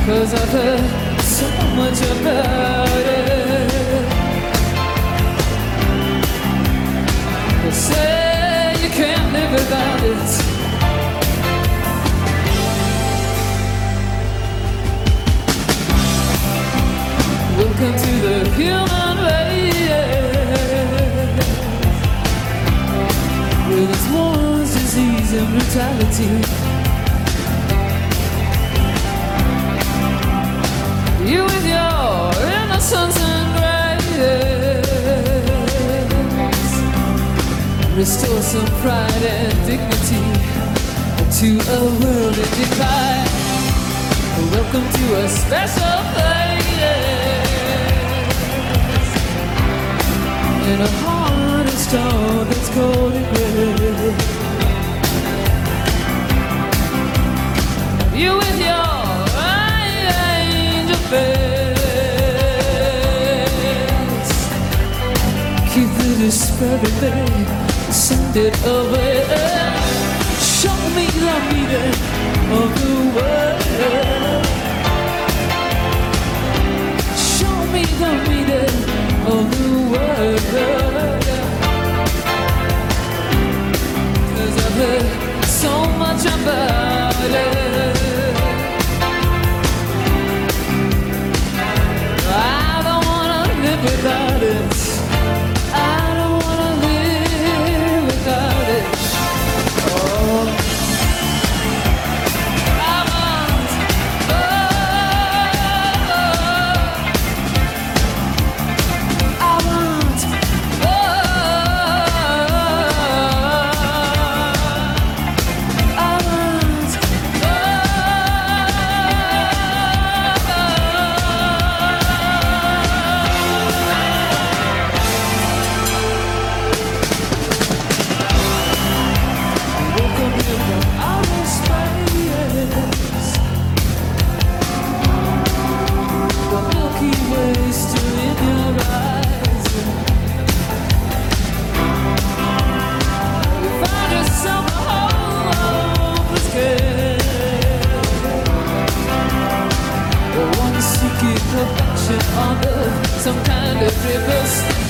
'Cause I've heard so much about it. They say you can't live without it. Welcome to the human race, with its wars, disease and brutality. You with your innocence and grace, restore some pride and dignity to a world in decline. Welcome to a special place, in a heart of stone that's cold and gray. You with your face, keep the despair at bay, send it away. Show me the meaning of the world. Show me the meaning of the world. 'Cause I've heard so much about it. Without it, I don't wanna live without it. Oh, I want, oh, I want, oh, I want, seeking perfection on earth, some kind of purpose.